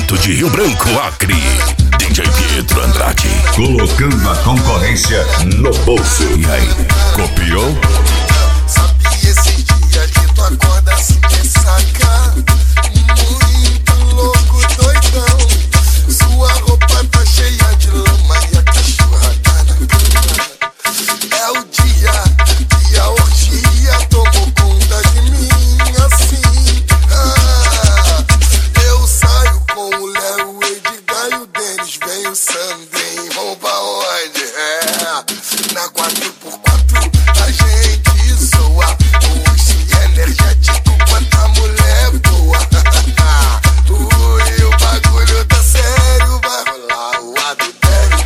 Tormento de Rio Branco, Acre. DJ Pietro Andrade. Colocando a concorrência no bolso. E aí, copiou? Sabia esse dia que tu acorda assim de saca. Muito louco, doidão. Sua roupa tá cheia de lama e a cachorra tá na cama. É o dia que a orgia tomou conta de mim assim. Eu saio com o Léo, o Edgar e o Denis. Vem o Sandem, vamos pra onde? Na 4x4 a gente zoa. Hoje energético, quanta mulher boa. Ui, o bagulho tá sério, vai rolar o adultério.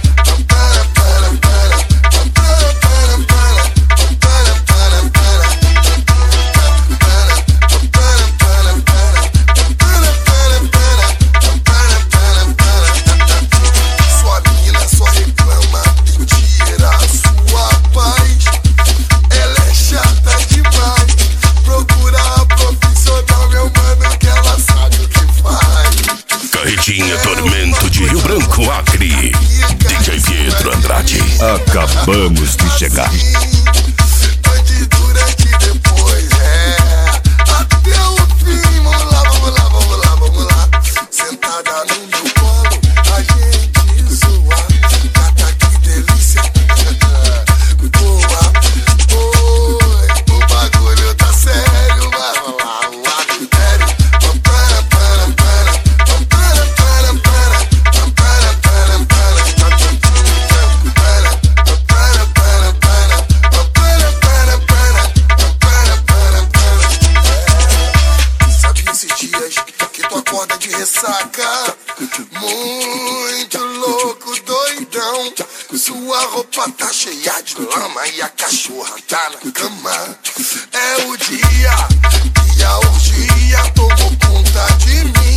Sua mina só reclama e tira a sua paz. Ela é chata demais. Procura a profissional, meu mano, que ela sabe o que faz. Carretinha Tormento de Rio Branco, Acre. DJ Pietro Andrade. Acabamos de chegar. Antes, durante e depois, até o fim. Vamos lá, vamos lá, vamos lá, vamos lá. Sentada no meu colo, a gente zoa. Gata, que delícia. Boa, oi, o bagulho tá sério. Vai rolar um adultério. Sabe esses dias que tu acorda de ressaca? Muito louco, doidão. Sua roupa tá cheia de lama e a cachorra tá na cama. É o dia que a orgia tomou conta de mim.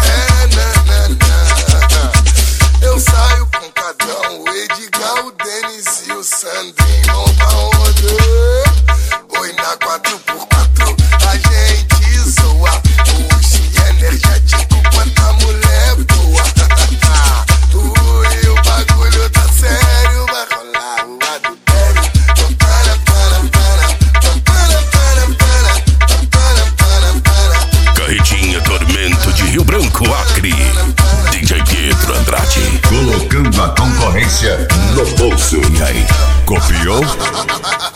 Eu saio com o Cadão, o Edgar, o Denis e o Sandem. Vão pra onde? Oi, na 4x4 a gente zoa. Hoje energético, quanta mulher boa. Ui, o bagulho tá sério, vai rolar o adultério. Carretinha Tormento de Rio Branco, Acre. DJ Pietro Andrade. Colocando a concorrência no bolso. E aí, Copiou?